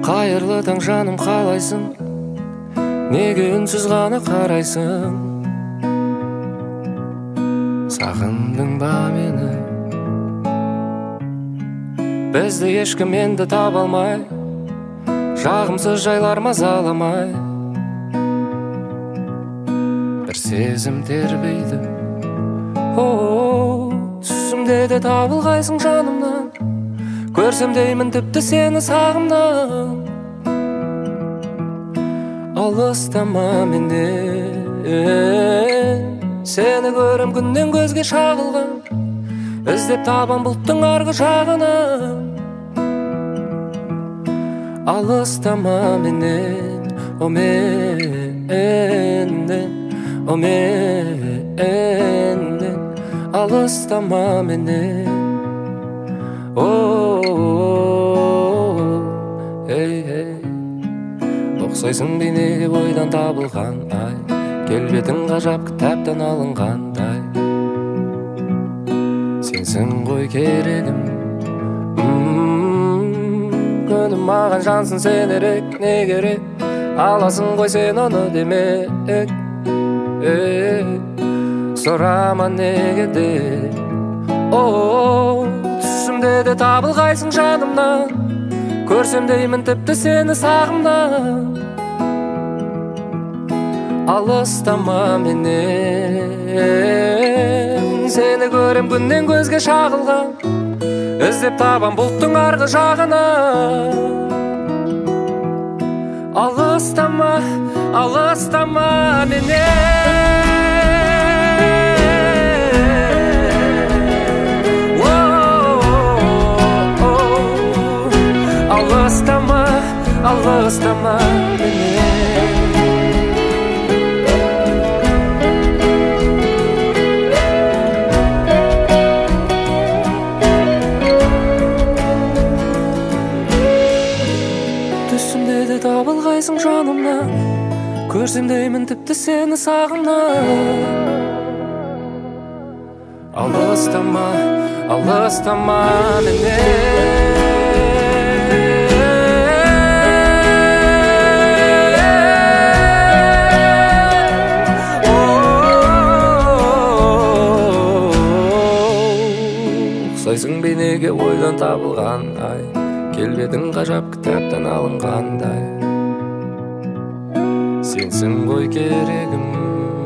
Қайырлы таң жаным, қалайсың? Неге үнсіз ғана қарайсың? Сағындың ба мені? Бізді ешкім енді таба алмай, жағымсыз жайлар мазаламай, бір сезім тербейді. Түсімде де табылғайсың жанымнан, көрсем деймін тіпті сені сағымнан. Алыстама менен, сені көрем күннен көзге шағылған, іздеп табам бұлттың арғы жағынан. Алыстама менен, о менен, о менен, алыстама менен. Ұқсайсың бейнеге ойдан табылған ай, келбетің ғажап кітаптан алынғандай. Сенсің ғой керегім, күнім маған жансың сен ерек, не керек? Аласың ғой сен оны демек, сұрама неге де. Түсімде де табылғайсың жанымнан, көрсем деймін тіпті сені сағымнан. Алыстама менен, сені көрем күннен көзге шағылған, іздеп табам бұлттың арғы жағынан. Алыстама, алыстама менен. Алыстама, алыстама менен. Түсімде де табылғайсың жанымнан, көрсем деймін тіпті сені сағымнан. Алыстама, алыстама менен. Ұқсайсың бейнеге ойдан табылған ай, келбетің ғажап кітаптан алынғандай. Сенсің ғой керегім.